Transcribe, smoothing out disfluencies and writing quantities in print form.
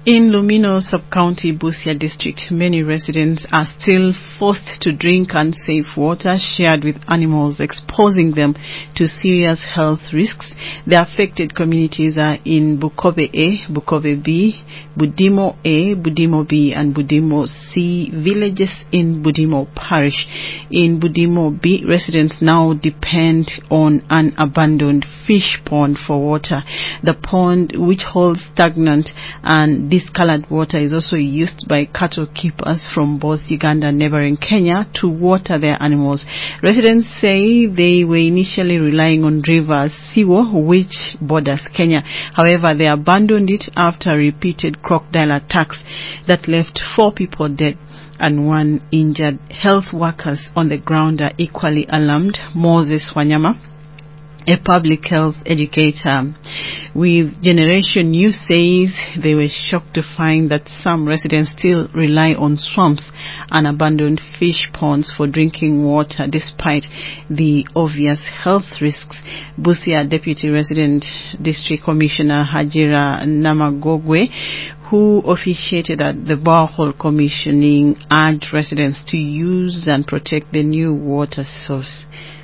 In Lumino Sub-County, Busia District, many residents are still forced to drink unsafe water shared with animals, exposing them to serious health risks. The affected communities are in Bukobe A, Bukobe B, Budimo A, Budimo B, and Budimo C villages in Budimo Parish. In Budimo B, residents now depend on an abandoned fish pond for water. The pond, which holds stagnant and discolored water, is also used by cattle keepers from both Uganda and neighboring Kenya to water their animals. Residents say they were initially relying on River Siwo, which borders Kenya. However, they abandoned it after repeated crocodile attacks that left 4 people dead and 1 injured. Health workers on the ground are equally alarmed. Moses Wanyama, a public health educator with Generation News, says they were shocked to find that some residents still rely on swamps and abandoned fish ponds for drinking water despite the obvious health risks. Busia Deputy Resident District Commissioner Hajira Namagogwe, who officiated at the borehole commissioning, urged residents to use and protect the new water source.